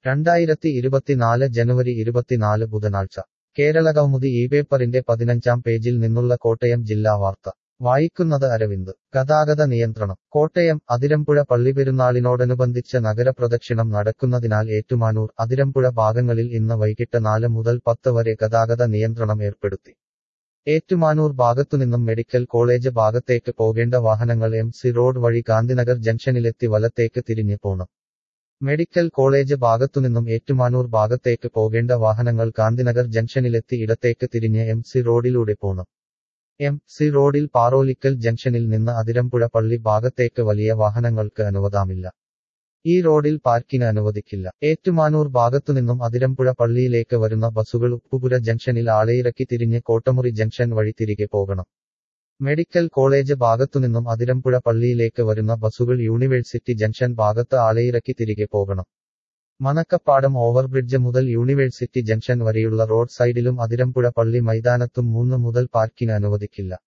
2024 ജനുവരി 24 ബുധനാഴ്ച കേരളകൗമുദി ഇപേപ്പറിന്റെ 15-ാം പേജിൽ നിന്നുള്ള കോട്ടയം ജില്ലാ വാർത്ത വായിക്കുന്നത് അരവിന്ദ്. ഗതാഗത നിയന്ത്രണം കോട്ടയം. അതിരമ്പുഴ പള്ളിപെരുന്നാളിനോടനുബന്ധിച്ച് നഗരപ്രദക്ഷിണം നടക്കുന്നതിനാൽ ഏറ്റുമാനൂർ, അതിരമ്പുഴ ഭാഗങ്ങളിൽ ഇന്ന് വൈകിട്ട് 4 മുതൽ 10 വരെ ഗതാഗത നിയന്ത്രണം ഏർപ്പെടുത്തി. ഏറ്റുമാനൂർ ഭാഗത്തുനിന്നും മെഡിക്കൽ കോളേജ് ഭാഗത്തേക്ക് പോകേണ്ട വാഹനങ്ങൾ എം.സി റോഡ് വഴി ഗാന്ധിനഗർ ജംഗ്ഷനിലെത്തി വലത്തേക്ക് തിരിഞ്ഞ് പോണം. മെഡിക്കൽ കോളേജ് ഭാഗത്തുനിന്നും ഏറ്റുമാനൂർ ഭാഗത്തേക്ക് പോകേണ്ട വാഹനങ്ങൾ ഗാന്ധിനഗർ ജംഗ്ഷനിലെത്തി ഇടത്തേക്ക് തിരിഞ്ഞ് എം.സി റോഡിലൂടെ പോണം. എം.സി റോഡിൽ പാറോലിക്കൽ ജംഗ്ഷനിൽ നിന്ന് അതിരമ്പുഴ പള്ളി ഭാഗത്തേക്ക് വലിയ വാഹനങ്ങൾക്ക് അനുവദമില്ല. ഈ റോഡിൽ പാർക്കിംഗ് അനുവദിക്കില്ല. ഏറ്റുമാനൂർ ഭാഗത്തുനിന്നും അതിരമ്പുഴ പള്ളിയിലേക്ക് വരുന്ന ബസുകൾ ഉപ്പുപുര ജംഗ്ഷനിൽ ആളെയിറക്കി തിരിഞ്ഞ് കോട്ടമുറി ജംഗ്ഷൻ വഴി തിരികെ പോകണം. മെഡിക്കൽ കോളേജ് ഭാഗത്തുനിന്നും അതിരമ്പുഴ പള്ളിയിലേക്ക് വരുന്ന ബസുകൾ യൂണിവേഴ്സിറ്റി ജംഗ്ഷൻ ഭാഗത്ത് ആളെയിറക്കി തിരികെ പോകണം. മനക്കപ്പാടം ഓവർബ്രിഡ്ജ് മുതൽ യൂണിവേഴ്സിറ്റി ജംഗ്ഷൻ വരെയുള്ള റോഡ് സൈഡിലും അതിരമ്പുഴ പള്ളി മൈതാനത്തും 3 മുതൽ പാർക്കിംഗ് അനുവദിക്കില്ല.